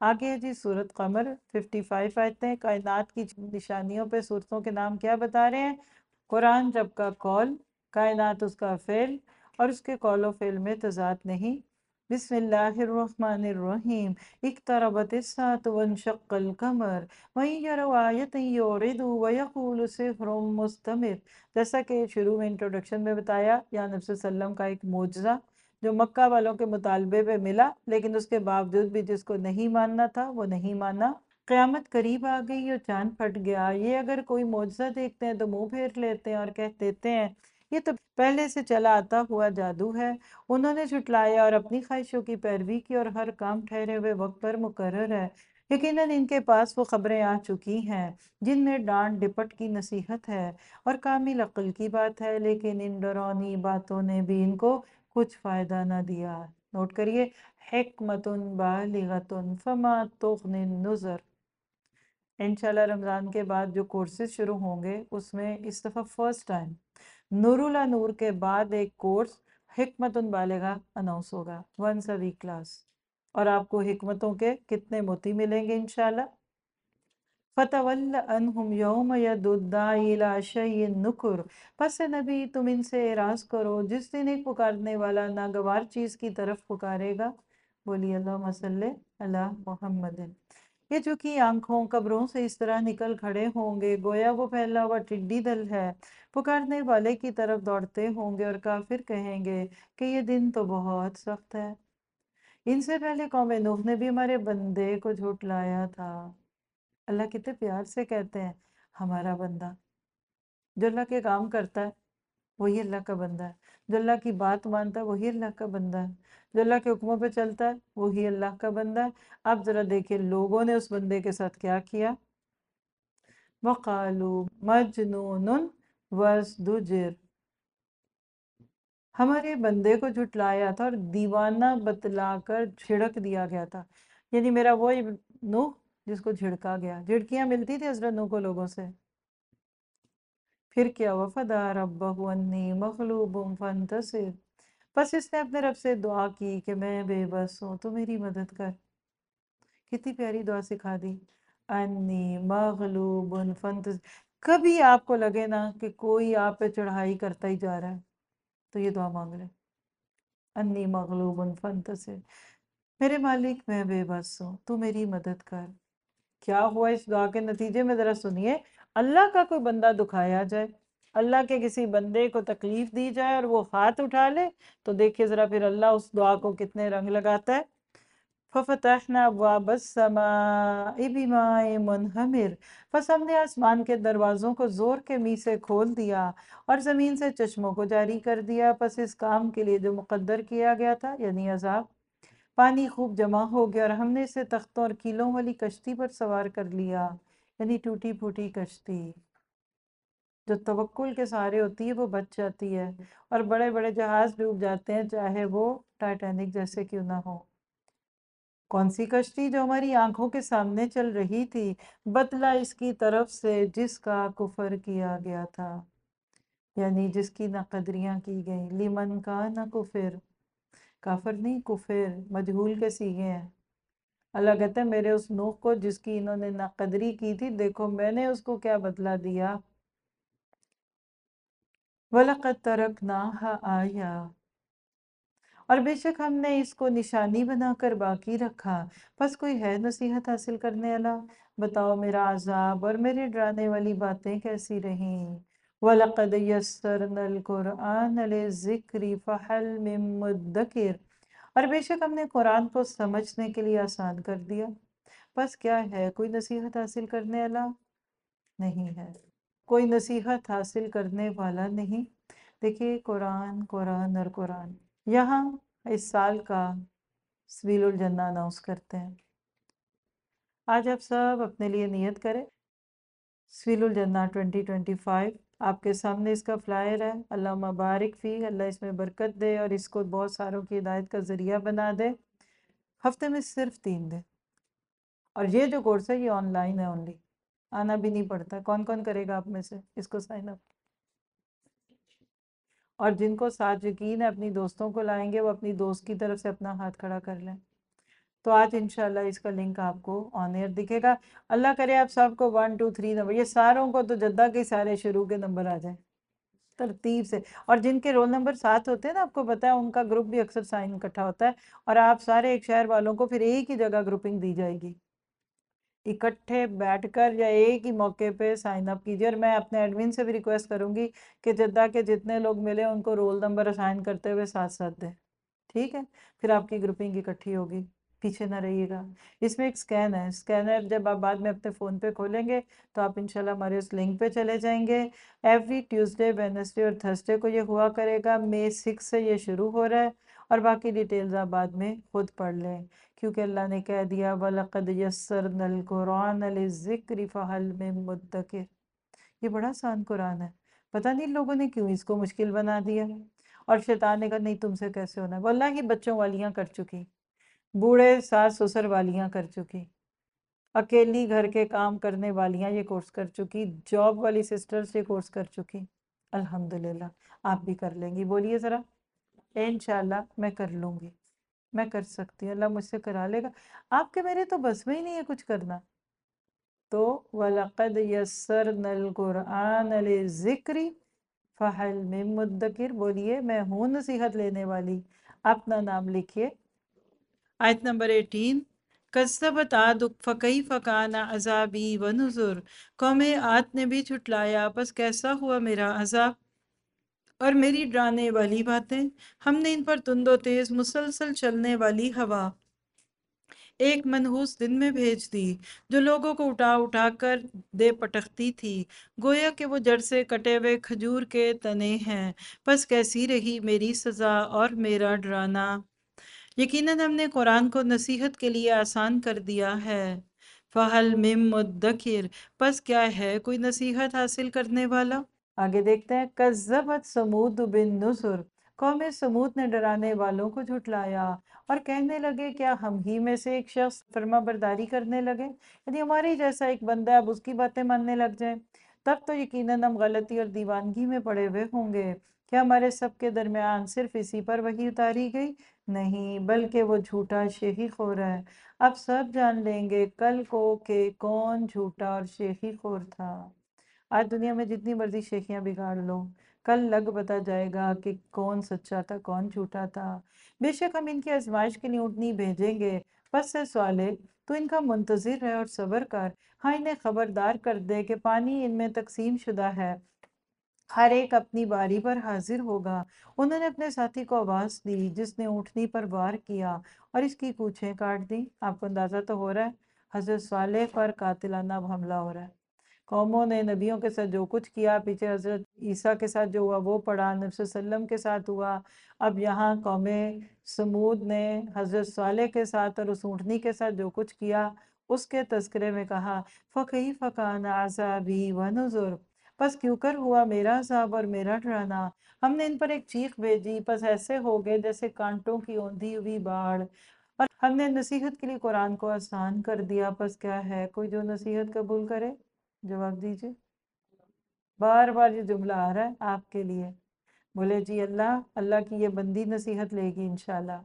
آگے ہے جی سورت قمر 55 آیتیں، کائنات کی نشانیوں پہ صورتوں کے نام کیا بتا رہے ہیں؟ قرآن رب کا قول، کائنات اس کا فعل، اور اس کے قول و فعل میں تضاد نہیں۔ بسم اللہ الرحمن الرحیم، اقتربت الساعة وانشق القمر وإن يروا آیة يعرضوا ويقولوا سحر مستمر۔ جیسا کہ شروع میں انٹروڈکشن میں بتایا، یا نبی صلی اللہ علیہ وسلم کا ایک معجزہ جو مکہ والوں کے مطالبے پہ ملا، لیکن اس کے باوجود بھی جس کو نہیں ماننا تھا وہ نہیں مانا۔ قیامت قریب آ گئی اور چاند پھٹ گیا، یہ اگر کوئی معجزہ دیکھتے ہیں تو منہ پھیر لیتے ہیں اور کہہ دیتے ہیں یہ تو پہلے سے چلا آتا ہوا جادو ہے۔ انہوں نے جھٹلایا اور اپنی خواہشوں کی پیروی کی، اور ہر کام ٹھہرے ہوئے وقت پر مقرر ہے۔ یقیناً ان کے پاس وہ خبریں آ چکی ہیں جن میں ڈانٹ ڈپٹ کی نصیحت ہے اور کامل عقل کی بات ہے، لیکن ان ڈرونی باتوں نے بھی ان کو کچھ فائدہ نہ دیا۔ نوٹ کریے، حکمت بالغۃ فما تغنی النذر۔ انشاءاللہ رمضان کے بعد جو کورسز شروع ہوں گے اس میں اس دفعہ فرسٹ ٹائم نور اللہ نور کے بعد ایک کورس حکمت بالغہ اناؤنس ہوگا، ونس اے ویک کلاس، اور آپ کو حکمتوں کے کتنے موتی ملیں گے انشاءاللہ۔ فَتَوَلَّ عَنْهُمْ يَوْمَ يَدُعُ الدَّاعِي إِلَىٰ شَيْءٍ نُكُرٍ۔ پس نبی تم ان سے اعراض کرو جس دن ایک پکارنے والا ناگوار چیز کی طرف پکارے گا۔ بولی اللہم صلی علی محمد۔ یہ جو کہ آنکھوں قبروں سے اس طرح نکل کھڑے ہوں گے گویا وہ پھیلا ہوا ٹڈی دل ہے، پکارنے والے کی طرف دوڑتے ہوں گے، اور کافر کہیں گے کہ یہ دن تو بہت سخت ہے۔ ان سے پہلے قوم نوح نے بھی ہمارے بندے کو جھٹلایا تھا۔ اللہ کتنے پیار سے کہتے ہیں ہمارا بندہ۔ جو اللہ کے کام کرتا ہے وہی اللہ کا بندہ ہے، جو اللہ کی بات مانتا ہے وہی اللہ کا بندہ ہے، جو اللہ کے حکموں پہ چلتا ہے وہی اللہ کا بندہ ہے۔ اب ذرا دیکھیں لوگوں نے اس بندے کے ساتھ کیا کیا۔ وَقَالُوا مَجْنُونٌ وَازْدُجِرَ۔ ہمارے بندے کو جھٹلایا تھا اور دیوانہ بتلا کر جھڑک دیا گیا تھا، یعنی میرا وہی نوح جس کو جھڑکا گیا۔ جھڑکیاں ملتی تھی حضرت نوح کو لوگوں سے۔ پھر کیا وفدا ربہ انی مغلوب فانتصر۔ پس اس نے اپنے رب سے دعا کی کہ میں بے بس ہوں تو میری مدد کر۔ کتنی پیاری دعا سکھا دی، انی مغلوب فانتصر۔ کبھی آپ کو لگے نا کہ کوئی آپ پہ چڑھائی کرتا ہی جا رہا ہے تو یہ دعا مانگ لیں، انی مغلوب فانتصر، میرے مالک میں بے بس ہوں تو میری مدد کر۔ کیا ہوا اس دعا کے نتیجے میں ذرا سنیے۔ اللہ کا کوئی بندہ دکھایا جائے، اللہ کے کسی بندے کو تکلیف دی جائے اور وہ ہاتھ اٹھا لے تو دیکھیے ذرا پھر اللہ اس دعا کو کتنے رنگ لگاتا ہے۔ فَفَتَحْنَا أَبْوَابَ السَّمَاءِ بِمَاءٍ مُنْهَمِرٍ۔ پس ہم نے آسمان کے دروازوں کو زور کے می سے کھول دیا اور زمین سے چشموں کو جاری کر دیا، پس اس کام کے لیے جو مقدر کیا گیا تھا یعنی عذاب۔ پانی خوب جمع ہو گیا اور ہم نے اسے تختوں اور کیلوں والی کشتی پر سوار کر لیا، یعنی ٹوٹی پھوٹی کشتی جو توکل کے سہارے ہوتی ہے وہ بچ جاتی ہے، اور بڑے بڑے جہاز ڈوب جاتے ہیں چاہے وہ ٹائٹینک جیسے کیوں نہ ہو۔ کون سی کشتی؟ جو ہماری آنکھوں کے سامنے چل رہی تھی، بدلہ اس کی طرف سے جس کا کفر کیا گیا تھا، یعنی جس کی ناقدریاں کی گئیں۔ لمن کان کفر، کافر نہیں کفر، مجہول کے صیغے ہیں۔ اللہ کہتے ہیں میرے اس نوح کو جس کی انہوں نے ناقدری کی تھی، دیکھو میں نے اس کو کیا بدلہ دیا۔ وَلَقَدْ تَرَكْنَاهَا آیَةً، اور بے شک ہم نے اس کو نشانی بنا کر باقی رکھا۔ پس کوئی ہے نصیحت حاصل کرنے والا؟ بتاؤ میرا عذاب اور میرے ڈرانے والی باتیں کیسی رہیں۔ وَلَقَدْ يَسَّرْنَا الْقُرْآنَ لِلذِّكْرِ فَهَلْ مِن مُدَّكِرٍ، اور بے شک ہم نے قرآن کو سمجھنے کے لیے آسان کر دیا، پس کیا ہے کوئی نصیحت حاصل کرنے والا؟ نہیں ہے، کوئی نصیحت حاصل کرنے والا نہیں۔ دیکھیے قرآن قرآن اور قرآن، یہاں اس سال کا سبیل الجنہ اناؤنس کرتے ہیں۔ آج آپ سب اپنے لیے نیت کریں، سبیل الجنہ 2025 آپ کے سامنے اس کا فلائر ہے۔ اللہ مبارک فی، اللہ اس میں برکت دے اور اس کو بہت ساروں کی ہدایت کا ذریعہ بنا دے۔ ہفتے میں صرف 3 دن، اور یہ جو کورس ہے یہ آن لائن ہے، اونلی آنا بھی نہیں پڑتا۔ کون کون کرے گا آپ میں سے اس کو سائن اپ؟ اور جن کو ساتھ یقین ہے اپنی دوستوں کو لائیں گے وہ اپنی دوست کی طرف سے اپنا ہاتھ کھڑا کر لیں۔ تو آج انشاءاللہ اس کا لنک آپ کو آن ایئر دکھے گا۔ اللہ کرے آپ سب کو 1 2 3 نمبر، یہ ساروں کو تو جدہ کے سارے شروع کے نمبر آ جائیں ترتیب سے، اور جن کے رول نمبر ساتھ ہوتے ہیں نا، آپ کو پتا ہے ان کا گروپ بھی اکثر سائن اکٹھا ہوتا ہے، اور آپ سارے ایک شہر والوں کو پھر ایک ہی جگہ گروپنگ دی جائے گی، اکٹھے بیٹھ کر یا ایک ہی موقع پہ سائن اپ کیجیے۔ اور میں اپنے ایڈمن سے بھی ریکویسٹ کروں گی کہ جدہ کے جتنے لوگ ملے ان کو رول نمبر اسائن کرتے ہوئے ساتھ ساتھ دیں، ٹھیک ہے؟ پھر آپ کی گروپنگ اکٹھی ہوگی، پیچھے نہ رہیے گا۔ اس میں ایک سکین ہے، سکینر جب آپ بعد میں اپنے فون پہ کھولیں گے تو آپ انشاءاللہ ہمارے اس لنک پہ چلے جائیں گے۔ ایوری ٹیوزڈے، وینسڈے اور تھرسڈے کو یہ ہوا کرے گا، مئی 6 سے یہ شروع ہو رہا ہے، اور باقی ڈیٹیلز آپ بعد میں خود پڑھ لیں، کیونکہ اللہ نے کہہ دیا وَلَقَدْ يَسَّرْنَا الْقُرْآنَ لِلذِّكْرِ فَهَلْ مِن مُدَّكِرٍ۔ یہ بڑا آسان قرآن ہے، پتہ نہیں لوگوں نے کیوں اس کو مشکل بنا دیا، اور شیطان نے کہا نہیں تم سے کیسے ہونا ہے، واللہ ہی بچوں والیاں کر چکی، بوڑھے ساس سسر والیاں کر چکی، اکیلی گھر کے کام کرنے والیاں یہ کورس کر چکی، جاب والی سسٹرز یہ کورس کر چکی۔ الحمدللہ آپ بھی کر لیں گی، بولیے ذرا انشاءاللہ میں کر لوں گی، میں کر سکتی ہوں، اللہ مجھ سے کرا لے گا۔ آپ کے میرے تو بس میں ہی نہیں ہے کچھ کرنا، تو وَلَقَدْ يَسَّرْنَا الْقُرْآنَ لِلذِّكْرِ فَهَلْ مِن مُدَّكِرٍ، بولیے میں ہوں نصیحت لینے والی، اپنا نام لکھیے۔ آیت نمبر 18، کذبت عاد فکیف کان عذابی ونذر، قوم عاد نے بھی جھٹلایا پس کیسا ہوا میرا عذاب اور میری ڈرانے والی باتیں۔ ہم نے ان پر تند و تیز مسلسل چلنے والی ہوا ایک منحوس دن میں بھیج دی، جو لوگوں کو اٹھا اٹھا کر دے پٹکتی تھی، گویا کہ وہ جڑ سے کٹے ہوئے کھجور کے تنے ہیں۔ پس کیسی رہی میری سزا اور میرا ڈرانا۔ یقیناً ہم نے قرآن کو نصیحت کے لیے آسان کر دیا ہے۔ فَهَلْ مِن مُدَّكِرٍ، پس کیا ہے کوئی نصیحت حاصل کرنے والا؟ آگے دیکھتے ہیں، کذبت ثمود بالنذر، قوم سمود نے ڈرانے والوں کو جھٹلایا اور کہنے لگے کیا ہم ہی میں سے ایک شخص فرما برداری کرنے لگے، یعنی ہمارے جیسا ایک بندہ ہے اب اس کی باتیں ماننے لگ جائیں، تب تو یقیناً ہم غلطی اور دیوانگی میں پڑے ہوئے ہوں گے۔ کیا ہمارے سب کے درمیان صرف اسی پر وحی اتاری گئی؟ نہیں، بلکہ وہ جھوٹا شیخی خور ہے۔ اب سب جان لیں گے کل کو کہ کون جھوٹا اور شیخی خور تھا۔ آج دنیا میں جتنی مرضی شیخیاں بگاڑ لو، کل لگ بتا جائے گا کہ کون سچا تھا کون جھوٹا تھا۔ بے شک ہم ان کی آزمائش کے لیے اونٹنی بھیجیں گے، پس سے سوالے تو ان کا منتظر رہ اور صبر کر، ہاں انہیں خبردار کر دے کہ پانی ان میں تقسیم شدہ ہے، ہر ایک اپنی باری پر حاضر ہوگا۔ انہوں نے اپنے ساتھی کو آواز دی جس نے اونٹنی پر وار کیا اور اس کی پونچھیں کاٹ دی۔ آپ کو اندازہ تو ہو رہا ہے حضرت صالح پر قاتلانہ حملہ ہو رہا ہے۔ قوموں نے نبیوں کے ساتھ جو کچھ کیا، پیچھے حضرت عیسیٰ کے ساتھ جو ہوا وہ پڑھا، نبی صلی اللہ علیہ وسلم کے ساتھ ہوا، اب یہاں قوم سمود نے حضرت صالح کے ساتھ اور اس اونٹنی کے ساتھ جو کچھ کیا اس کے تذکرے میں کہا فَكَيْفَ كَانَ عَذَابِي وَنُذُرِ، پس کیوں کر ہوا میرا عذاب اور میرا ڈرانا۔ ہم نے ان پر ایک چیخ بھیجی، پس ایسے ہو گئے جیسے کانٹوں کی اوندھی ہوئی باڑ، اور ہم نے نصیحت کے لیے قرآن کو آسان کر دیا، پس کیا ہے کوئی جو نصیحت قبول کرے؟ جواب دیجئے۔ بار بار یہ جملہ آ رہا ہے آپ کے لیے، بولے جی اللہ، اللہ کی یہ بندی نصیحت لے گی انشاءاللہ۔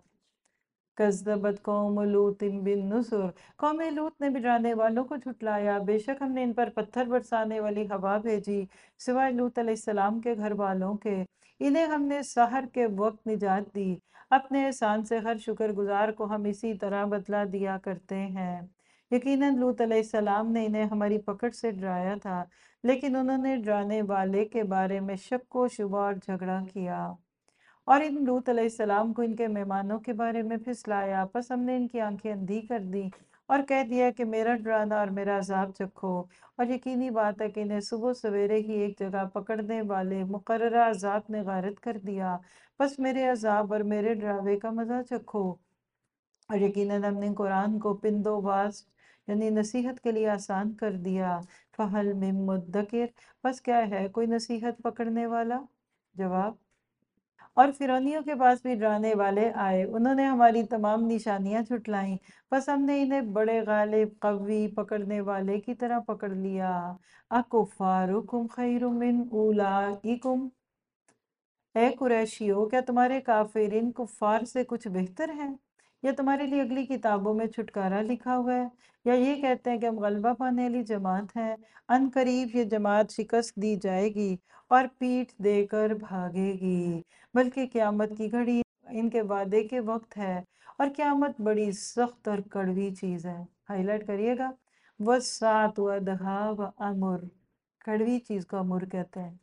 کذبت قوم لوط بالنذر، قوم لوط نے بھی ڈرانے والوں کو جھٹلایا، بے شک ہم نے ان پر پتھر برسانے والی ہوا بھیجی سوائے لوط علیہ السلام کے گھر والوں کے، انہیں ہم نے سحر کے وقت نجات دی، اپنے احسان سے ہر شکر گزار کو ہم اسی طرح بدلہ دیا کرتے ہیں۔ یقیناً لوط علیہ السلام نے انہیں ہماری پکڑ سے ڈرایا تھا، لیکن انہوں نے ڈرانے والے کے بارے میں شک و شبہ اور جھگڑا کیا، اور ان لوط علیہ السلام کو ان کے مہمانوں کے بارے میں پھسلایا، پس ہم نے ان کی آنکھیں اندھی کر دی اور کہہ دیا کہ میرا ڈرانا اور میرا عذاب چکھو، اور یقینی بات ہے کہ انہیں صبح سویرے ہی ایک جگہ پکڑنے والے مقررہ عذاب نے غارت کر دیا، پس میرے عذاب اور میرے ڈراوے کا مزہ چکھو۔ اور یقیناً ہم نے قرآن کو پند و بست یعنی نصیحت کے لیے آسان کر دیا۔ فَهَلْ مِن مُدَّكِرٍ، پس کیا ہے کوئی نصیحت پکڑنے والا؟ جواب، اور فرعونیوں کے پاس بھی ڈرانے والے آئے، انہوں نے ہماری تمام نشانیاں جھٹلائیں، پس ہم نے انہیں بڑے غالب قوی پکڑنے والے کی طرح پکڑ لیا۔ اَكُفَّارُكُمْ خَيْرٌ مِّنْ أُولَئِكُمْ، اے قریشیو کیا تمہارے کافر ان کفار سے کچھ بہتر ہیں؟ یا تمہارے لیے اگلی کتابوں میں چھٹکارا لکھا ہوا ہے؟ یا یہ کہتے ہیں کہ ہم غلبہ پانے والی جماعت ہیں، ان قریب یہ جماعت شکست دی جائے گی اور پیٹھ دے کر بھاگے گی، بلکہ قیامت کی گھڑی ان کے وعدے کے وقت ہے، اور قیامت بڑی سخت اور کڑوی چیز ہے۔ ہائی لائٹ کریے گا، وَالسَّاعَةُ أَدْهَىٰ وَأَمُرُ، کڑوی چیز کو امر کہتے ہیں۔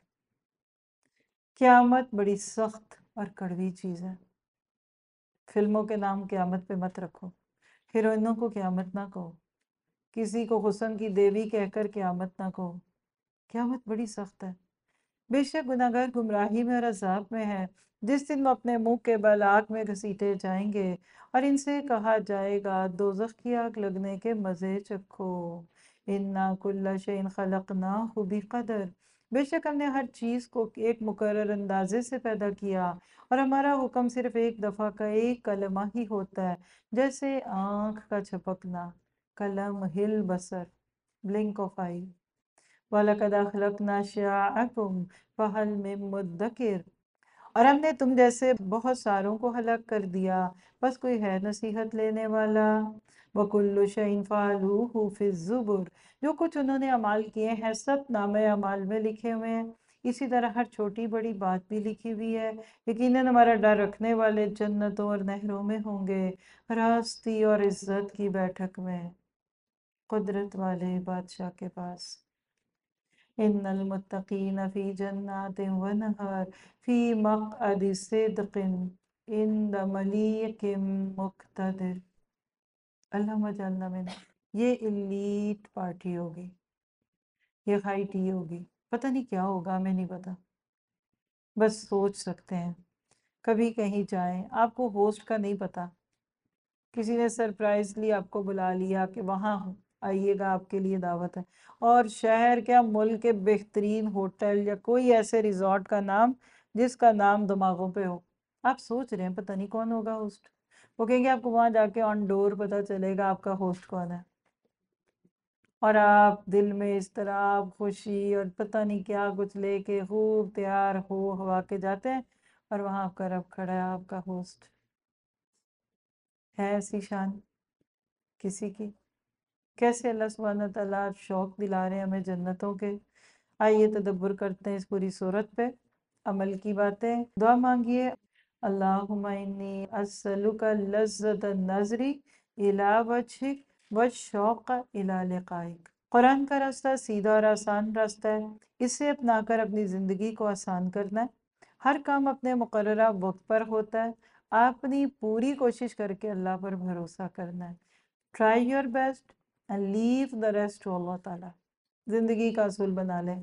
قیامت بڑی سخت اور کڑوی چیز ہے۔ فلموں کے نام قیامت پہ مت رکھو، ہیروئنوں کو قیامت نہ کہو، کسی کو حسن کی دیوی کہہ کر قیامت نہ کہو، قیامت بڑی سخت ہے۔ بے شک گناہگار گمراہی میں اور عذاب میں ہے، جس دن وہ اپنے منہ کے بل آگ میں گھسیٹے جائیں گے اور ان سے کہا جائے گا دوزخ کی آگ لگنے کے مزے چکھو۔ اِنَّا كُلَّ شَيْءٍ خَلَقْنَاهُ بِقَدَرٍ، بے شک ہم نے ہر چیز کو ایک مقرر اندازے سے پیدا کیا، اور ہمارا حکم صرف ایک دفعہ کا ایک کلمہ ہی ہوتا ہے، جیسے آنکھ کا جھپکنا، کلم ہل بصر، بلنک آف آئی۔ وَلَقَدْ أَخْلَقْنَا شِيَاعَكُمْ فَهَلْ مِن مُدَّكِرٍ، اور ہم نے تم جیسے بہت ساروں کو ہلاک کر دیا، بس کوئی ہے نصیحت لینے والا۔ وَكُلُّ شَيْءٍ فَعَلُوهُ فِي الزُّبُرِ، جو کچھ انہوں نے اعمال کیے ہیں سب نامہ اعمال میں لکھے ہوئے ہیں، اسی طرح ہر چھوٹی بڑی بات بھی لکھی ہوئی ہے۔ یقیناً ہمارا ڈر رکھنے والے جنتوں اور نہروں میں ہوں گے، راستی اور عزت کی بیٹھک میں، قدرت والے بادشاہ کے پاس۔ ان المتقین فی جنات و نہر فی مقعد صدق عند ملیک مقتدر۔ اللہم اجعلنا من، یہ ایلیٹ پارٹی ہوگی، یہ ہائی ٹی ہوگی، پتہ نہیں کیا ہوگا، ہمیں نہیں پتا، بس سوچ سکتے ہیں۔ کبھی کہیں جائیں، آپ کو ہوسٹ کا نہیں پتا، کسی نے سرپرائزلی آپ کو بلا لیا کہ وہاں آئیے گا، آپ کے لیے دعوت ہے، اور شہر کیا ملک کے بہترین ہوٹل یا کوئی ایسے ریزورٹ کا نام جس کا نام دماغوں پہ ہو، آپ سوچ رہے ہیں پتہ نہیں کون ہوگا ہوسٹ، وہ کہیں گے آپ کو وہاں جا کے آن ڈور پتہ چلے گا آپ کا ہوسٹ کون ہے، اور آپ دل میں اس طرح خوشی اور پتہ نہیں کیا کچھ لے کے خوب تیار ہو ہوا کے جاتے ہیں، اور وہاں آپ کا رب کھڑا ہے، آپ کا ہوسٹ ہے۔ ایسی شان کسی کی؟ کیسے اللہ سبحانہ تعالیٰ شوق دلا رہے ہیں ہمیں جنتوں کے۔ آئیے تدبر کرتے ہیں اس پوری صورت پہ، عمل کی باتیں، دعا مانگیے۔ اللہم انی اسألک لذت النظر الی وجہک والشوق الی لقائک۔ قرآن کا راستہ سیدھا اور آسان راستہ ہے، اسے اپنا کر اپنی زندگی کو آسان کرنا ہے۔ ہر کام اپنے مقررہ وقت پر ہوتا ہے، اپنی پوری کوشش کر کے اللہ پر بھروسہ کرنا ہے۔ Try your best and leave the rest to اللہ تعالیٰ۔ زندگی کا اصول بنا لیں۔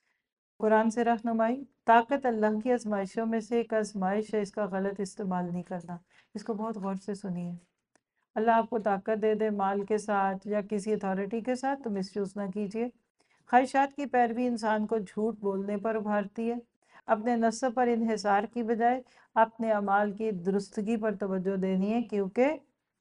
قرآن سے رہنمائی، طاقت اللہ کی آزمائشوں میں سے ایک آزمائش ہے، اس کا غلط استعمال نہیں کرنا۔ اس کو بہت غور سے سنیے۔ اللہ آپ کو طاقت دے دے مال کے ساتھ یا کسی اتھارٹی کے ساتھ، تو مس یوز نہ کیجیے۔ خواہشات کی پیروی انسان کو جھوٹ بولنے پر ابھارتی ہے۔ اپنے نسب پر انحصار کی بجائے اپنے اعمال کی درستگی پر توجہ دینی ہے، کیونکہ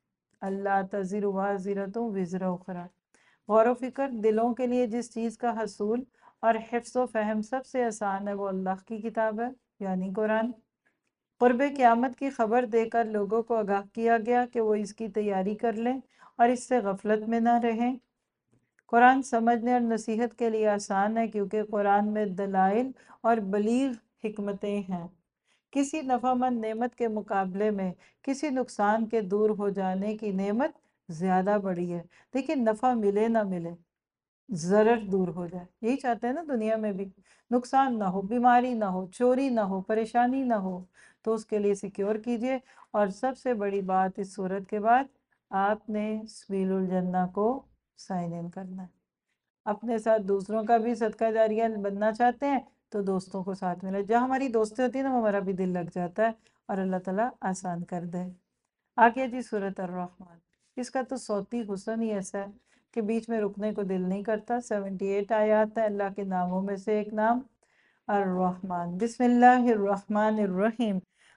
اللہ تزر وازرۃ وزر اخری۔ غور و فکر، دلوں کے لیے جس چیز کا حصول اور حفظ و فہم سب سے آسان ہے وہ اللہ کی کتاب ہے، یعنی قرآن۔ قرب قیامت کی خبر دے کر لوگوں کو آگاہ کیا گیا کہ وہ اس کی تیاری کر لیں اور اس سے غفلت میں نہ رہیں۔ قرآن سمجھنے اور نصیحت کے لیے آسان ہے، کیونکہ قرآن میں دلائل اور بلیغ حکمتیں ہیں۔ کسی نفع مند نعمت کے مقابلے میں کسی نقصان کے دور ہو جانے کی نعمت زیادہ بڑی ہے، لیکن نفع ملے نہ ملے، ضرر دور ہو جائے، یہی چاہتے ہیں نا دنیا میں بھی، نقصان نہ ہو، بیماری نہ ہو، چوری نہ ہو، پریشانی نہ ہو، تو اس کے لیے سیکیور کیجئے۔ اور سب سے بڑی بات اس صورت کے بعد، آپ نے سبیل الجنہ کو سائن ان کرنا ہے۔ اپنے ساتھ دوسروں کا بھی صدقہ جاریہ بننا چاہتے ہیں تو دوستوں کو ساتھ ملے، جہاں ہماری دوستی ہوتی ہے نا ہمارا بھی دل لگ جاتا ہے، اور اللہ تعالیٰ آسان کر دے۔ آگے جی سورۃ الرحمن، اس کا تو صوتی حسن ہی ایسا ہے کہ بیچ میں رکنے کو دل نہیں کرتا۔ 78 آیات ہیں، اللہ کے ناموں میں سے ایک نام الرحمن۔ بسم اللہ الرحمن الرحیم۔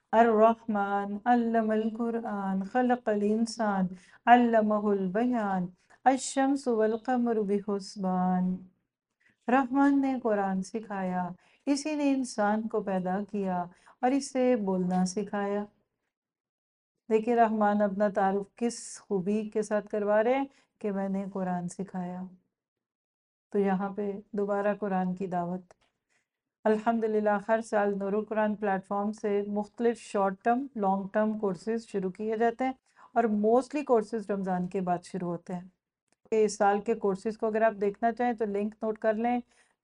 الرحمن علم القرآن خلق الانسان علمہ البیان الشمس والقمر بحسبان۔ رحمان نے قرآن سکھایا، اسی نے انسان کو پیدا کیا اور اسے بولنا سکھایا۔ دیکھیے رحمان اپنا تعارف کس خوبی کے ساتھ کروا رہے ہیں کہ میں نے قرآن سکھایا. تو یہاں پہ دوبارہ قرآن کی دعوت. الحمدللہ ہر سال نور القرآن پلیٹ فارم سے مختلف short term long term courses شروع کیے جاتے ہیں اور موسٹلی کورسز رمضان کے بعد شروع ہوتے ہیں. اس سال کے کورسز کو اگر آپ دیکھنا چاہیں تو لنک نوٹ کر لیں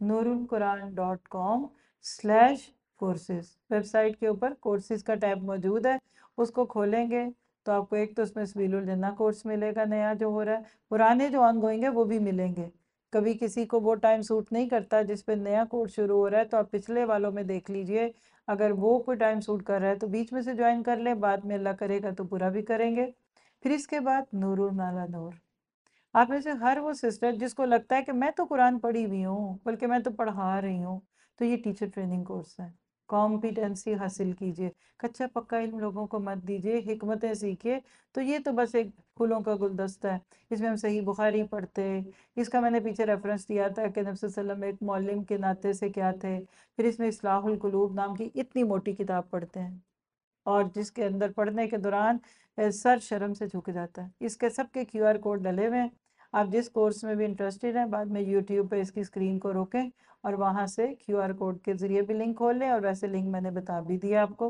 nurulquran.com/courses. ویب سائٹ کے اوپر کورسز کا ٹیب موجود ہے، اس کو کھولیں گے تو آپ کو ایک تو اس میں سبیل الجنہ کورس ملے گا نیا جو ہو رہا ہے، پرانے جو آن گوئنگ ہے وہ بھی ملیں گے. کبھی کسی کو وہ ٹائم سوٹ نہیں کرتا جس پہ نیا کورس شروع ہو رہا ہے تو آپ پچھلے والوں میں دیکھ لیجئے، اگر وہ کوئی ٹائم سوٹ کر رہا ہے تو بیچ میں سے جوائن کر لیں، بعد میں اللہ کرے گا تو پورا بھی کریں گے. پھر اس کے بعد نور نالا نور. آپ میں سے ہر وہ سسٹر جس کو لگتا ہے کہ میں تو قرآن پڑھی ہوئی ہوں بلکہ میں تو پڑھا رہی ہوں، تو یہ ٹیچر ٹریننگ کورس ہے. کمپیٹنسی حاصل کیجئے، کچا پکا علم لوگوں کو مت دیجئے، حکمتیں سیکھیے. تو یہ تو بس ایک پھولوں کا گلدستہ ہے. اس میں ہم صحیح بخاری پڑھتے، اس کا میں نے پیچھے ریفرنس دیا تھا کہ نبی صلی اللہ علیہ وسلم ایک معلم کے ناطے سے کیا تھے. پھر اس میں اصلاح القلوب نام کی اتنی موٹی کتاب پڑھتے ہیں اور جس کے اندر پڑھنے کے دوران سر شرم سے جھک جاتا ہے. اس کے سب کے QR کوڈ ڈلے ہوئے ہیں. آپ جس کورس میں بھی انٹرسٹڈ ہیں بعد میں یوٹیوب پہ اس کی اسکرین کو روکیں اور وہاں سے QR کوڈ کے ذریعے بھی لنک کھول لیں، اور ویسے لنک میں نے بتا بھی دیا آپ کو.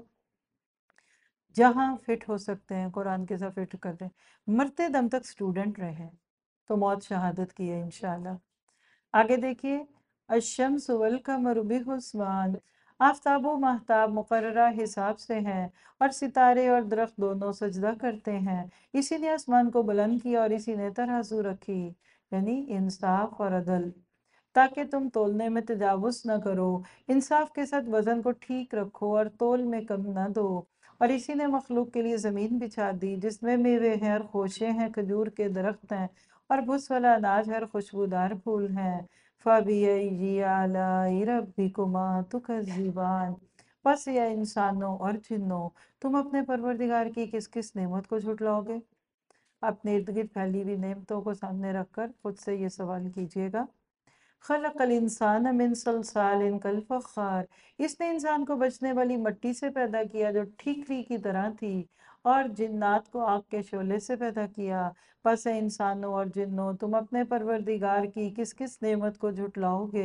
جہاں فٹ ہو سکتے ہیں قرآن کے ساتھ فٹ کر دیں، مرتے دم تک سٹوڈنٹ رہیں تو موت شہادت کی ہے انشاءاللہ. آگے دیکھیے الشمس والقمر بحسبان. آفتاب و ماہتاب مقررہ حساب سے ہیں اور ستارے اور درخت دونوں سجدہ کرتے ہیں. اسی نے آسمان کو بلند کیا اور اسی نے ترازو رکھی، یعنی انصاف اور عدل، تاکہ تم تولنے میں تجاوز نہ کرو. انصاف کے ساتھ وزن کو ٹھیک رکھو اور تول میں کم نہ دو. اور اسی نے مخلوق کے لیے زمین بچھا دی جس میں میوے ہیں اور خوشے ہیں، کھجور کے درخت ہیں اور بھس والا اناج ہے اور خوشبودار پھول ہیں. فَبِأَيِّ آلَاءِ رَبِّكُمَا تُكَذِّبَانِ. پس یا انسانوں اور جنوں، تم اپنے پروردگار کی کس کس نعمت کو جھٹلاؤ گے؟ اپنے ارد گرد پھیلی ہوئی نعمتوں کو سامنے رکھ کر خود سے یہ سوال کیجئے گا. خلق الانسان من صلصال کالفخار. اس نے انسان کو بچنے والی مٹی سے پیدا کیا جو ٹھیکری کی طرح تھی، اور جنات کو آگ کے شعلے سے پیدا کیا. پس اے انسانوں اور جنوں، تم اپنے پروردگار کی کس کس نعمت کو جھٹلاؤ گے؟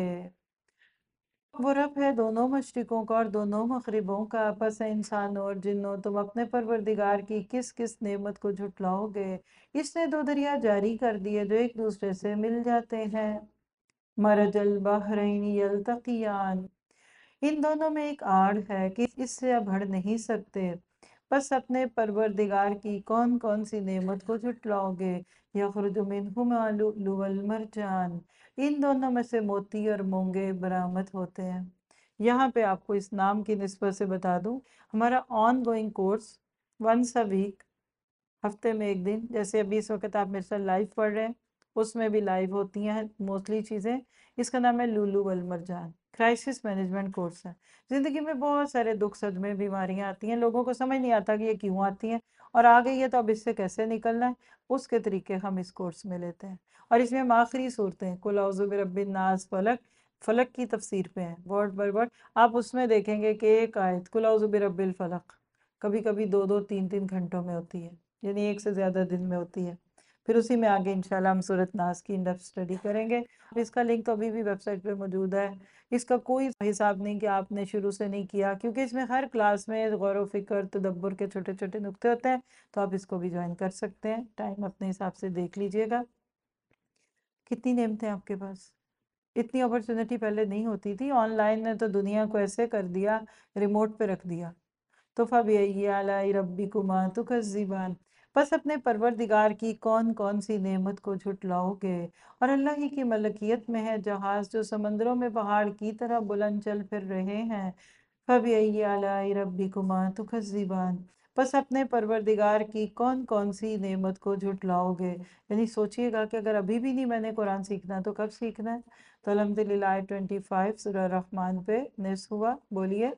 وہ رب ہے دونوں مشرقوں کا اور دونوں مغربوں کا. پس اے انسانوں اور جنوں، تم اپنے پروردگار کی کس کس نعمت کو جھٹلاؤ گے؟ اس نے دو دریا جاری کر دیے جو ایک دوسرے سے مل جاتے ہیں. مرج البحرین یلتقیان. ان دونوں میں ایک آڑ ہے کہ اس سے اب ہٹ نہیں سکتے. بس اپنے پروردگار کی کون کون سی نعمت کو جھٹلاؤ گے؟ یخرج منہما لؤلؤ والمرجان. ان دونوں میں سے موتی اور مونگے برآمد ہوتے ہیں. یہاں پہ آپ کو اس نام کی نسبت سے بتا دوں، ہمارا ongoing course once a week, ہفتے میں ایک دن، جیسے ابھی اس وقت آپ میرے ساتھ لائیو پڑھ رہے ہیں اس میں بھی لائیو ہوتی ہیں موسٹلی چیزیں. اس کا نام ہے لولو والمرجان. کرائسس مینجمنٹ کورس ہے. زندگی میں بہت سارے دکھ صدمے بیماریاں آتی ہیں، لوگوں کو سمجھ نہیں آتا کہ یہ کیوں آتی ہیں، اور آ گئی ہے تو اب اس سے کیسے نکلنا ہے، اس کے طریقے ہم اس کورس میں لیتے ہیں. اور اس میں ہم آخری صورتیں قل اعوذ برب الناس فلک کی تفسیر پہ ہیں ورڈ بائی ورڈ. آپ اس میں دیکھیں گے کہ ایک آیت قل اعوذ برب الفلق کبھی کبھی 2-2 3-3 گھنٹوں میں ہوتی ہے، یعنی ایک سے زیادہ دن میں ہوتی ہے. پھر اسی میں آگے انشاءاللہ ہم سورۃ ناس کی انڈیپتھ اسٹڈی کریں گے. اس کا لنک تو ابھی بھی ویب سائٹ پہ موجود ہے. اس کا کوئی حساب نہیں کہ آپ نے شروع سے نہیں کیا، کیونکہ اس میں ہر کلاس میں غور و فکر تدبر کے چھوٹے چھوٹے نکتے ہوتے ہیں، تو آپ اس کو بھی جوائن کر سکتے ہیں. ٹائم اپنے حساب سے دیکھ لیجئے گا. کتنی نعمتیں آپ کے پاس، اتنی اپرچونٹی پہلے نہیں ہوتی تھی. آن لائن نے تو دنیا کو ایسے کر دیا، ریموٹ پہ رکھ دیا. تو فَبِأَيِّ آلَاءِ رَبِّكُمَا تُكَذِّبَانِ. بس اپنے پروردگار کی کون کون سی نعمت کو جھٹلاؤ گے؟ اور اللہ ہی کی ملکیت میں ہے جہاز جو سمندروں میں پہاڑ کی طرح بلند چل پھر رہے ہیں. فَبِأَيِّ آلَاءِ رَبِّكُمَا تُكَذِّبَانِ. بس اپنے پروردگار کی کون کون سی نعمت کو جھٹلاؤ گے؟ یعنی سوچئے گا کہ اگر ابھی بھی نہیں میں نے قرآن سیکھنا تو کب سیکھنا ہے؟ تو الحمدللہ آیت 25 سورہ رحمان پہ نصف ہوا. بولیے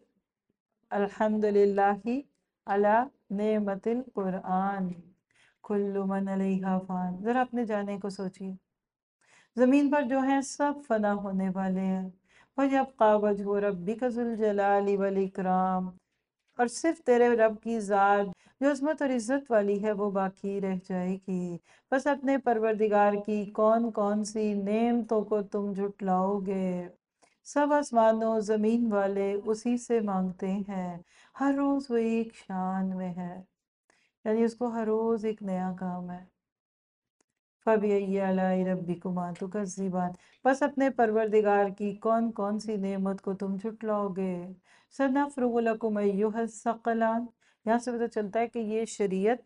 الحمدللہ علی نعمت القرآن کل من علیہا فان. ذرا اپنے جانے کو سوچیے، زمین پر جو ہیں سب فنا ہونے والے ہیں. وَيَبْقَى وَجْهُ رَبِّكَ ذُو الْجَلَالِ وَالْإِكْرَامِ. اور صرف تیرے رب کی ذات جو عظمت اور عزت والی ہے وہ باقی رہ جائے گی۔ بس اپنے پروردگار کی کون کون سی نعمتوں کو تم جھٹلاؤ گے؟ سب آسمان و زمین والے اسی سے مانگتے ہیں، ہر روز وہ ایک شان میں ہے، یعنی اس کو ہر روز ایک نیا کام ہے۔ فَبِأَيِّ آلَاءِ رَبِّكُمَا تُكَذِّبَانِ بس اپنے پروردگار کی کون کون سی نعمت کو تم جھٹلاؤ گے؟ سَنَفْرُغُ لَكُمْ أَيُّهَا الثَّقَلَانِ یہاں سے پتہ چلتا ہے کہ یہ شریعت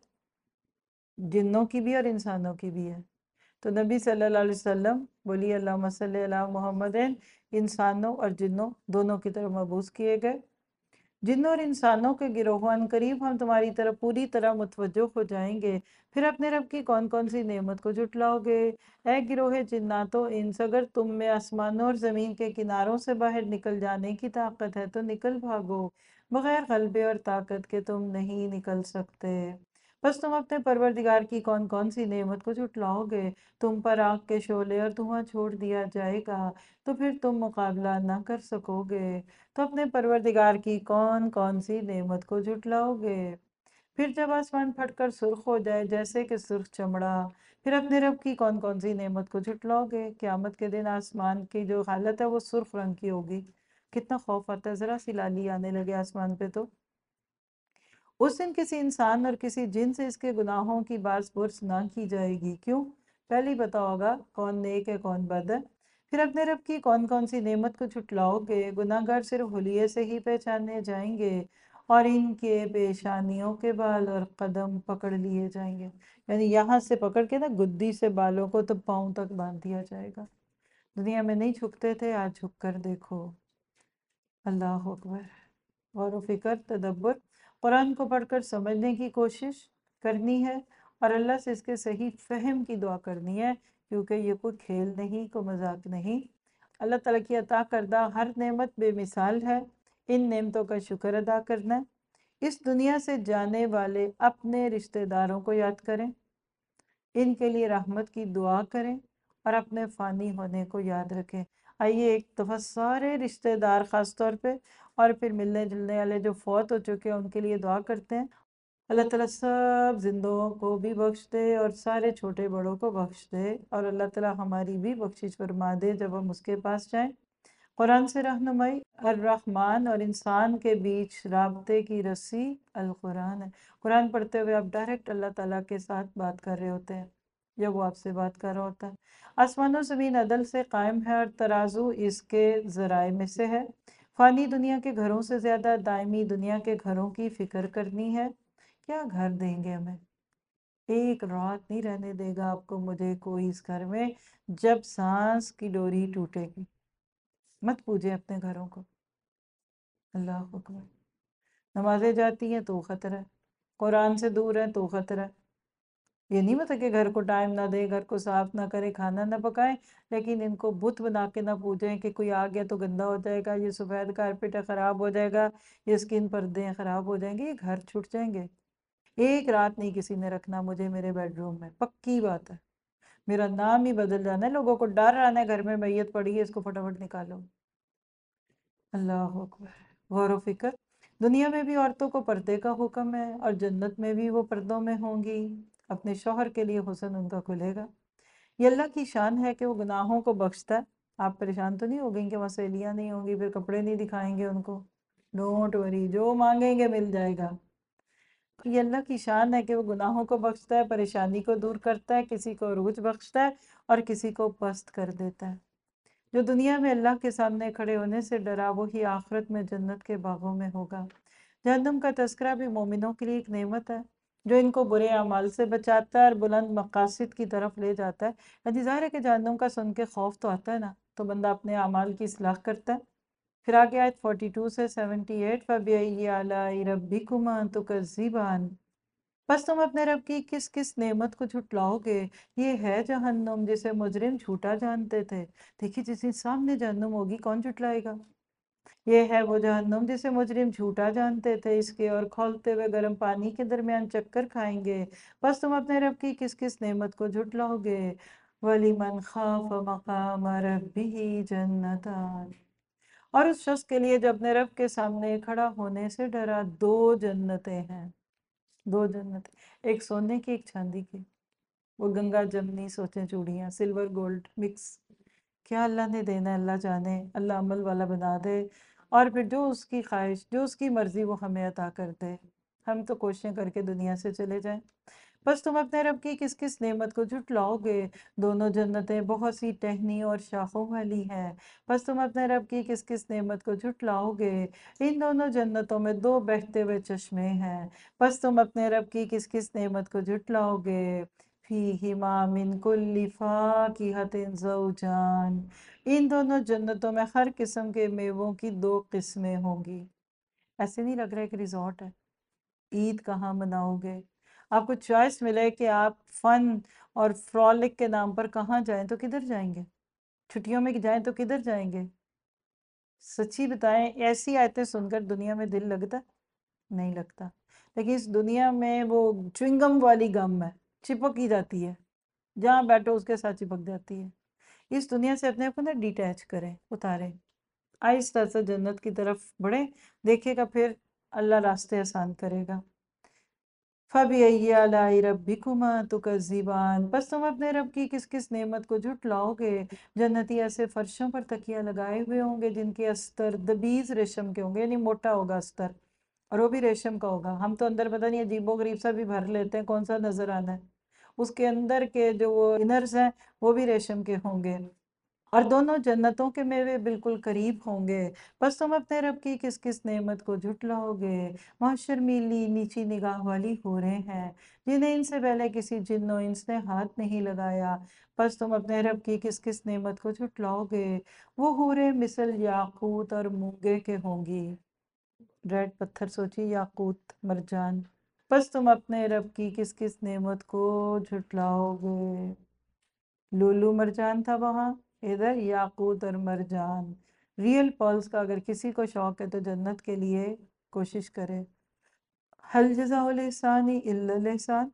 جنوں کی بھی اور انسانوں کی بھی ہے۔ تو نبی صلی اللہ علیہ وسلم بولیے اللہم صلی علی محمد، انسانوں اور جنوں دونوں کی طرف مبعوث کیے گئے۔ جنوں اور انسانوں کے گروہان قریب ہم تمہاری طرف پوری طرح متوجہ ہو جائیں گے، پھر اپنے رب کی کون کون سی نعمت کو جھٹلاؤ گے؟ اے گروہ جنات و انس، اگر تم میں آسمانوں اور زمین کے کناروں سے باہر نکل جانے کی طاقت ہے تو نکل بھاگو، بغیر غلبے اور طاقت کے تم نہیں نکل سکتے۔ بس تم اپنے پروردگار کی کون کون سی نعمت کو جھٹلاؤ گے؟ تم پر آگ کے شعلے اور دھواں چھوڑ دیا جائے گا تو پھر تم مقابلہ نہ کر سکو گے، تو اپنے پروردگار کی کون کون سی نعمت کو جھٹلاؤ گے؟ پھر جب آسمان پھٹ کر سرخ ہو جائے جیسے کہ سرخ چمڑا، پھر اپنے رب کی کون کون سی نعمت کو جھٹلاؤ گے؟ قیامت کے دن آسمان کی جو حالت ہے وہ سرخ رنگ کی ہوگی۔ کتنا خوف آتا ہے ذرا سی لالی آنے لگے آسمان پہ تو۔ اس دن کسی انسان اور کسی جن سے اس کے گناہوں کی باز پرس نہ کی جائے گی۔ کیوں؟ پہلے ہی پتا ہوگا کون نیک ہے کون بد ہے۔ پھر اپنے رب کی کون کون سی نعمت کو جھٹلاؤ گے؟ گناہ گار صرف حلیے سے ہی پہچانے جائیں گے اور ان کے پیشانیوں کے بال اور قدم پکڑ لیے جائیں گے، یعنی یہاں سے پکڑ کے نا گدی سے بالوں کو تو پاؤں تک باندھ دیا جائے گا۔ دنیا میں نہیں جھکتے تھے، آج جھک کر دیکھو۔ اللہ اکبر۔ غور و فکر، تدبر، قرآن کو پڑھ کر سمجھنے کی کوشش کرنی ہے اور اللہ سے اس کے صحیح فہم کی دعا کرنی ہے، کیونکہ یہ کوئی کھیل نہیں، کوئی مذاق نہیں۔ اللہ تعالیٰ کی عطا کردہ ہر نعمت بے مثال ہے، ان نعمتوں کا شکر ادا کرنا ہے۔ اس دنیا سے جانے والے اپنے رشتہ داروں کو یاد کریں، ان کے لیے رحمت کی دعا کریں اور اپنے فانی ہونے کو یاد رکھیں۔ آئیے ایک دفعہ سارے رشتہ دار خاص طور پہ اور پھر ملنے جلنے والے جو فوت ہو چکے ہیں ان کے لیے دعا کرتے ہیں۔ اللہ تعالیٰ سب زندوں کو بھی بخش دے اور سارے چھوٹے بڑوں کو بخش دے، اور اللہ تعالیٰ ہماری بھی بخشش فرما دے جب ہم اس کے پاس جائیں۔ قرآن سے رہنمائی، الرحمن اور انسان کے بیچ رابطے کی رسی القرآن ہے۔ قرآن پڑھتے ہوئے آپ ڈائریکٹ اللہ تعالیٰ کے ساتھ بات کر رہے ہوتے ہیں یا وہ آپ سے بات کر رہا ہوتا ہے۔ آسمان و زمین عدل سے قائم ہے اور ترازو اس کے ذرائع میں سے ہے۔ فانی دنیا کے گھروں سے زیادہ دائمی دنیا کے گھروں کی فکر کرنی ہے۔ کیا گھر دیں گے ہمیں؟ ایک رات نہیں رہنے دے گا آپ کو مجھے کوئی اس گھر میں جب سانس کی ڈوری ٹوٹے گی۔ مت پوجے اپنے گھروں کو۔ اللہ اکبر۔ نمازیں جاتی ہیں تو خطرہ ہے، قرآن سے دور ہے تو خطرہ ہے۔ یہ نہیں مطلب کہ گھر کو ٹائم نہ دے، گھر کو صاف نہ کرے، کھانا نہ پکائیں، لیکن ان کو بت بنا کے نہ پوجیں کہ کوئی آ گیا تو گندا ہو جائے گا، یہ سفید کارپیٹ ہے خراب ہو جائے گا، یہ اسکن پردے ہیں خراب ہو جائیں گے، یہ گھر چھٹ جائیں گے۔ ایک رات نہیں کسی نے رکھنا مجھے میرے بیڈ روم میں، پکی بات ہے۔ میرا نام ہی بدل جانا ہے، لوگوں کو ڈر آنا ہے گھر میں میت پڑی ہے اس کو فٹافٹ نکالو۔ اللہ اکبر۔ غور و فکر، دنیا میں بھی عورتوں کو پردے کا حکم ہے اور جنت میں بھی وہ پردوں میں ہوں گی، اپنے شوہر کے لیے حسن ان کا کھلے گا۔ یہ اللہ کی شان ہے کہ وہ گناہوں کو بخشتا ہے۔ آپ پریشان تو نہیں ہو گئی کہ وہاں سہیلیاں نہیں ہوں گی پھر کپڑے نہیں دکھائیں گے ان کو؟ ڈونٹ وری، جو مانگیں گے مل جائے گا۔ یہ اللہ کی شان ہے کہ وہ گناہوں کو بخشتا ہے، پریشانی کو دور کرتا ہے، کسی کو عروج بخشتا ہے اور کسی کو پست کر دیتا ہے۔ جو دنیا میں اللہ کے سامنے کھڑے ہونے سے ڈرا وہی آخرت میں جنت کے باغوں میں ہوگا۔ جہنم کا تذکرہ بھی مومنوں کے لیے ایک نعمت ہے جو ان کو برے اعمال سے بچاتا ہے اور بلند مقاصد کی طرف لے جاتا ہے۔ یعنی ظاہر ہے کہ جہنم کا سن کے خوف تو آتا ہے نا، تو بندہ اپنے اعمال کی اصلاح کرتا ہے۔ پھر آگے آیت 42 سے 78، فَبِأَيِّ آلَاءِ رَبِّكُمَا تُكَذِّبَانِ بس تم اپنے رب کی کس کس نعمت کو جھٹلاؤ گے؟ یہ ہے جہنم جسے مجرم جھوٹا جانتے تھے۔ دیکھیے جس دن سامنے جہنم ہوگی کون جھٹلائے گا؟ یہ ہے وہ جہنم جسے مجرم جھوٹا جانتے تھے، اس کے اور کھولتے ہوئے گرم پانی کے درمیان چکر کھائیں گے۔ بس تم اپنے رب کی کس کس نعمت کو جھٹلاؤ گے؟ وَلِمَنْ خَافَ مَقَامَ رَبِّهِ جَنَّتَانِ اور اس شخص کے لیے جو اپنے رب کے سامنے کھڑا ہونے سے ڈرا، دو جنتیں ہیں، دو جنتیں، ایک سونے کی ایک چاندی کی، وہ گنگا جمنی سوچیں چوڑیاں، سلور گولڈ مکس، کیا اللہ نے دینا ہے اللہ جانے، اللہ عمل والا بنا دے، اور پھر جو اس کی خواہش، جو اس کی مرضی وہ ہمیں عطا کر دے، ہم تو کوششیں کر کے دنیا سے چلے جائیں۔ بس تم اپنے رب کی کس کس نعمت کو جھٹلاؤ گے، دونوں جنتیں بہت سی ٹہنی اور شاخوں والی ہیں، بس تم اپنے رب کی کس کس نعمت کو جھٹلاؤ گے، ان دونوں جنتوں میں دو بہتے ہوئے چشمے ہیں، بس تم اپنے رب کی کس کس نعمت کو جھٹلاؤ گے، فیہما من کل فاکہۃ زوجان، ان دونوں جنتوں میں ہر قسم کے میووں کی دو قسمیں ہوں گی۔ ایسے نہیں لگ رہا ایک ریزورٹ ہے۔ عید کہاں مناؤ گے؟ آپ کو چوائس ملے کہ آپ فن اور فرولک کے نام پر کہاں جائیں تو کدھر جائیں گے؟ چھٹیوں میں جائیں تو کدھر جائیں گے؟ سچی بتائیں، ایسی آیتیں سن کر دنیا میں دل لگتا نہیں لگتا، لیکن اس دنیا میں وہ چوئنگم والی گم ہے، چپک ہی جاتی ہے، جہاں بیٹھو اس کے ساتھ چپک جاتی ہے۔ اس دنیا سے اپنے آپ کو نا ڈیٹیچ کریں، اتاریں، آہستہ سے جنت کی طرف بڑھیں، دیکھے گا پھر اللہ راستے آسان کرے گا۔ فَبِأَيِّ آلَاءِ رَبِّكُمَا تُكَذِّبَانِ، بس تم اپنے رب کی کس کس نعمت کو جھٹلاؤ گے، جنتی ایسے فرشوں پر تکیہ لگائے ہوئے ہوں گے جن کے استر دبیز ریشم کے ہوں گے، یعنی موٹا ہوگا استر، اور وہ بھی ریشم کا ہوگا۔ ہم تو اندر پتہ نہیں عجیب و غریب سا بھی بھر لیتے ہیں، کون سا نظر آنا ہے، اس کے اندر کے جو وہ انرز ہیں وہ بھی ریشم کے ہوں گے، اور دونوں جنتوں کے میوے بالکل قریب ہوں گے، بس تم اپنے رب کی کس کس نعمت کو جھٹلاؤ گے۔ وہاں شرمیلی نیچی نگاہ والی حوریں ہیں جنہیں ان سے پہلے کسی جن و انس نے ہاتھ نہیں لگایا، بس تم اپنے رب کی کس کس نعمت کو جھٹلاؤ گے۔ وہ حوریں مثل یاقوت اور مونگے کے ہوں گی، ریڈ پتھر سوچی، یاقوت مرجان، بس تم اپنے رب کی کس کس نعمت کو جھٹلاؤ گے۔ لولو مرجان تھا وہاں، ادھر یاقوت اور مرجان۔ ریئل پرلز کا اگر کسی کو شوق ہے تو جنت کے لیے کوشش کرے۔ حل جزاء الاحسان الا الاحسان،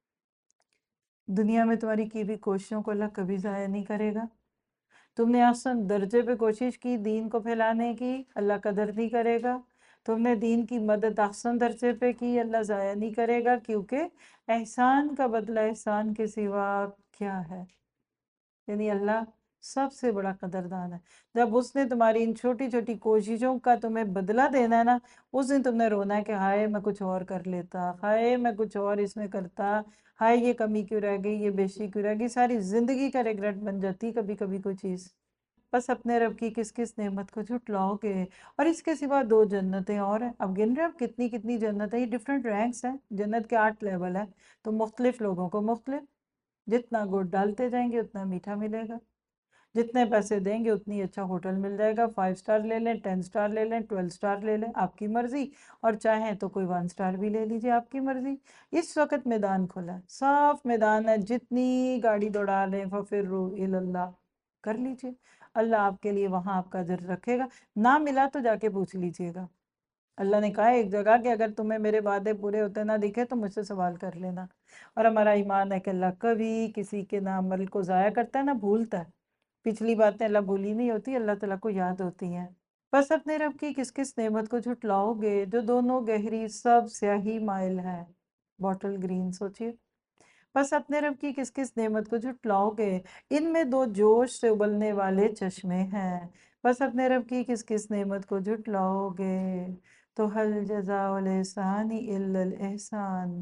دنیا میں تمہاری کی بھی کوششوں کو اللہ کبھی ضائع نہیں کرے گا۔ تم نے احسن درجے پہ کوشش کی دین کو پھیلانے کی، اللہ قدر نہیں کرے گا۔ تم نے دین کی مدد احسن درجے پہ کی، اللہ ضائع نہیں کرے گا، کیونکہ احسان کا بدلہ احسان کے سوا کیا ہے، یعنی اللہ سب سے بڑا قدردان ہے۔ جب اس نے تمہاری ان چھوٹی چھوٹی کوششوں کا تمہیں بدلہ دینا ہے نا، اس دن تم نے رونا ہے کہ ہائے میں کچھ اور کر لیتا، ہائے میں کچھ اور اس میں کرتا، ہائے یہ کمی کیوں رہ گئی، یہ بیشی کیوں رہ گئی، ساری زندگی کا ریگریٹ بن جاتی کبھی کبھی کوئی چیز۔ بس اپنے رب کی کس کس نعمت کو جھٹلاؤ گے، اور اس کے سوا دو جنتیں اور ہیں۔ اب گن رہے ہیں کتنی کتنی جنتیں، یہ ڈیفرنٹ رینکس ہیں، جنت کے 8 لیول ہیں، تو مختلف لوگوں کو مختلف، جتنا گڑ ڈالتے جائیں گے اتنا میٹھا ملے گا، جتنے پیسے دیں گے اتنی اچھا ہوٹل مل جائے گا، 5 سٹار لے لیں، 10 سٹار لے لیں، 12 سٹار لے لیں، آپ کی مرضی، اور چاہیں تو کوئی 1 سٹار بھی لے لیجئے، آپ کی مرضی۔ اس وقت میدان کھلا ہے، صاف میدان ہے، جتنی گاڑی دوڑا لیں، فَفِرُّوا إِلَى اللَّهِ، کر لیجئے، اللہ آپ کے لیے وہاں آپ کا اجر رکھے گا، نہ ملا تو جا کے پوچھ لیجئے گا۔ اللہ نے کہا ہے ایک جگہ کہ اگر تمہیں میرے وعدے پورے ہوتے نہ دکھے تو مجھ سے سوال کر لینا، اور ہمارا ایمان ہے کہ اللہ کبھی کسی کے نہ عمل کو ضائع کرتا ہے نہ بھولتا ہے، پچھلی باتیں اللہ بھولی نہیں ہوتی، اللہ تعالیٰ کو یاد ہوتی ہیں۔ بس اپنے رب کی کس کس نعمت کو جھٹلاؤ گے جو دونوں گہری سب سیاہی مائل ہے، باٹل گرین سوچئے، بس اپنے رب کی کس کس نعمت کو جھٹلاؤ گے، ان میں دو جوش سے ابلنے والے چشمے ہیں، بس اپنے رب کی کس کس نعمت کو جھٹلاؤ گے، تو حل جزاء الاحسان الا الاحسان،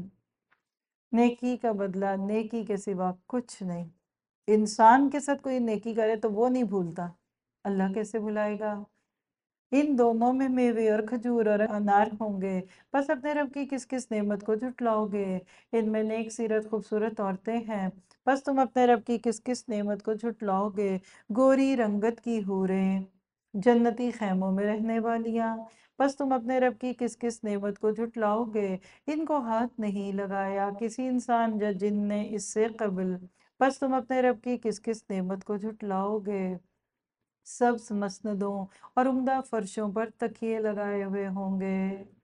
نیکی کا بدلہ نیکی کے سوا کچھ نہیں۔ انسان کے ساتھ کوئی نیکی کرے تو وہ نہیں بھولتا، اللہ کیسے بھلائے گا۔ ان دونوں میں میوے اور کھجور اور انار ہوں گے، بس اپنے رب کی کس کس نعمت کو جھٹلاؤ گے، ان میں نیک سیرت خوبصورت عورتیں ہیں، بس تم اپنے رب کی کس کس نعمت کو جھٹلاؤ گے، گوری رنگت کی حوریں، جنتی خیموں میں رہنے والیاں، بس تم اپنے رب کی کس کس نعمت کو جھٹلاؤ گے، ان کو ہاتھ نہیں لگایا کسی انسان یا جن نے اس سے قبل، بس تم اپنے رب کی کس کس نعمت کو جھٹلاؤ گے، سبز مسندوں اور عمدہ فرشوں پر تکیے لگائے ہوئے ہوں گے،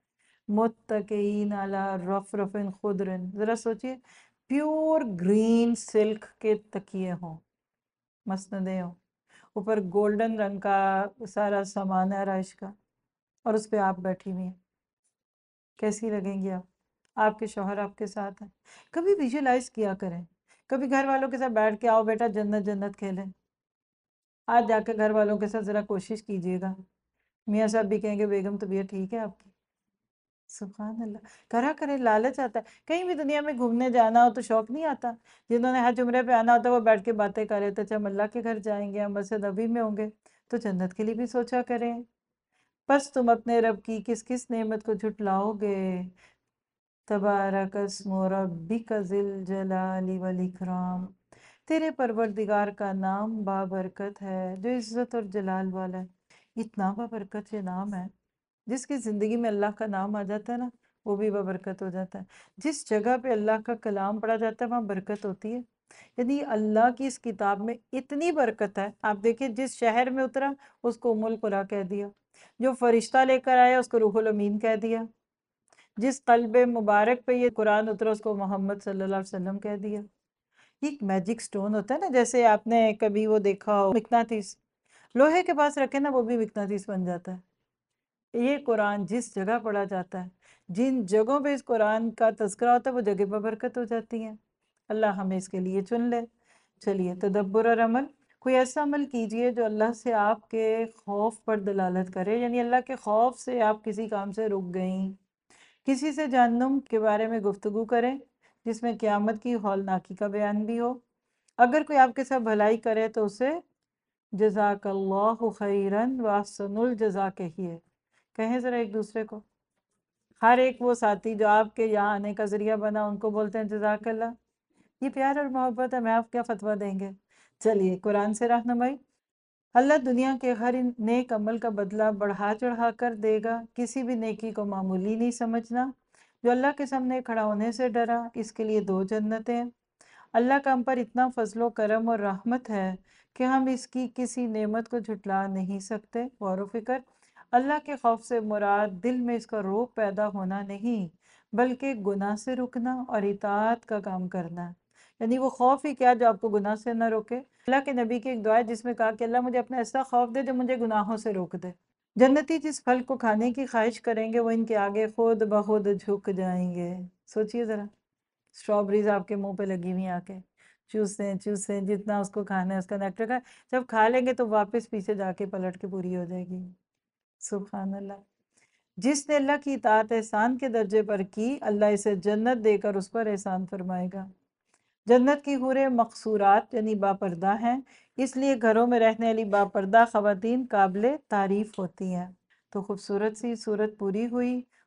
متکئین علی رفرف خضر، ذرا سوچئے پیور گرین سلک کے تکیے ہوں، مسندیں ہوں، اوپر گولڈن رنگ کا سارا سامان ہے آرائش کا، اور اس پہ آپ بیٹھی ہوئی ہیں، کیسی لگیں گی آپ کے شوہر آپ کے ساتھ ہیں؟ کبھی ویژولائز کیا کریں، کبھی گھر والوں کے ساتھ بیٹھ کے آؤ بیٹا جنت جنت کھیلیں، آج جا کے گھر والوں کے ساتھ ذرا کوشش کیجئے گا، میاں صاحب بھی کہیں گے بیگم طبیعت ٹھیک ہے آپ کی؟ سبحان اللہ، کرا کرے، لالچ آتا ہے، کہیں بھی دنیا میں گھومنے جانا ہو تو شوق نہیں آتا، جنہوں نے حج عمرے پہ آنا ہوتا ہے وہ بیٹھ کے باتیں کر رہے تھے، اچھا ہم اللہ کے گھر جائیں گے، ہم مسجد نبی میں ہوں گے، تو جنت کے لیے بھی سوچا کریں۔ پس تم اپنے رب کی کس کس نعمت کو جھٹلاؤ گے؟ تبارک اسم ربک ذی الجلال والاکرام، تیرے پروردگار کا نام بابرکت ہے جو عزت اور جلال والا ہے۔ اتنا بابرکت یہ نام ہے، جس کی زندگی میں اللہ کا نام آ جاتا ہے نا وہ بھی بابرکت ہو جاتا ہے۔ جس جگہ پہ اللہ کا کلام پڑھا جاتا ہے وہاں برکت ہوتی ہے، یعنی اللہ کی اس کتاب میں اتنی برکت ہے۔ آپ دیکھیں جس شہر میں اترا اس کو ام القریٰ کہہ دیا، جو فرشتہ لے کر آیا اس کو روح الامین کہہ دیا، جس قلب مبارک پہ یہ قرآن اترا اس کو محمد صلی اللہ علیہ وسلم کہہ دیا۔ یہ ایک میجک سٹون ہوتا ہے نا، جیسے آپ نے کبھی وہ دیکھا ہو مقناطیس، لوہے کے پاس رکھے نا وہ بھی مقناطیس بن جاتا ہے۔ یہ قرآن جس جگہ پڑھا جاتا ہے، جن جگہوں پہ اس قرآن کا تذکرہ ہوتا ہے وہ جگہ پر برکت ہو جاتی ہیں۔ اللہ ہمیں اس کے لیے چن لے۔ چلیے تدبر اور عمل، کوئی ایسا عمل کیجئے جو اللہ سے آپ کے خوف پر دلالت کرے، یعنی اللہ کے خوف سے آپ کسی کام سے رک گئیں، کسی سے جہنم کے بارے میں گفتگو کریں جس میں قیامت کی ہولناکی کا بیان بھی ہو، اگر کوئی آپ کے ساتھ بھلائی کرے تو اسے جزاک اللہ خیرن واحسن الجزا کہیے، کہیں ذرا ایک دوسرے کو۔ ہر ایک وہ ساتھی جو آپ کے یہاں آنے کا ذریعہ بنا ان کو بولتے ہیں جزاک اللہ، یہ پیار اور محبت ہے، میں آپ کیا فتویٰ دیں گے۔ چلیے قرآن سے رہنمائی، اللہ دنیا کے ہر نیک عمل کا بدلہ بڑھا چڑھا کر دے گا، کسی بھی نیکی کو معمولی نہیں سمجھنا۔ جو اللہ کے سامنے کھڑا ہونے سے ڈرا اس کے لیے 2 جنتیں۔ اللہ کا ہم پر اتنا فضل و کرم اور رحمت ہے کہ ہم اس کی کسی نعمت کو جھٹلا نہیں سکتے۔ غور و فکر، اللہ کے خوف سے مراد دل میں اس کا روب پیدا ہونا نہیں بلکہ گناہ سے رکنا اور اطاعت کا کام کرنا ہے، یعنی وہ خوف ہی کیا جو آپ کو گناہ سے نہ روکے۔ اللہ کے نبی کی ایک دعا ہے جس میں کہا کہ اللہ مجھے اپنا ایسا خوف دے جو مجھے گناہوں سے روک دے۔ جنتی جس پھل کو کھانے کی خواہش کریں گے وہ ان کے آگے خود بخود جھک جائیں گے۔ سوچئے ذرا، اسٹرابریز آپ کے منہ پہ لگی ہوئی آ کے چوسیں چوسیں، جتنا اس کو کھانا ہے اس کا نیکٹر کھائیں، جب کھا لیں گے تو واپس پیچھے جا کے پلٹ کے پوری ہو جائے گی۔ سبحان اللہ، جس نے اللہ کی اطاعت احسان کے درجے پر کی اللہ اسے جنت دے کر اس پر احسان فرمائے گا۔ جنت کی حوریں مقصورات یعنی باپردہ ہیں، اس لیے گھروں میں رہنے والی باپردہ خواتین قابل تعریف ہوتی ہیں۔ تو خوبصورت سی صورت پوری ہوئی۔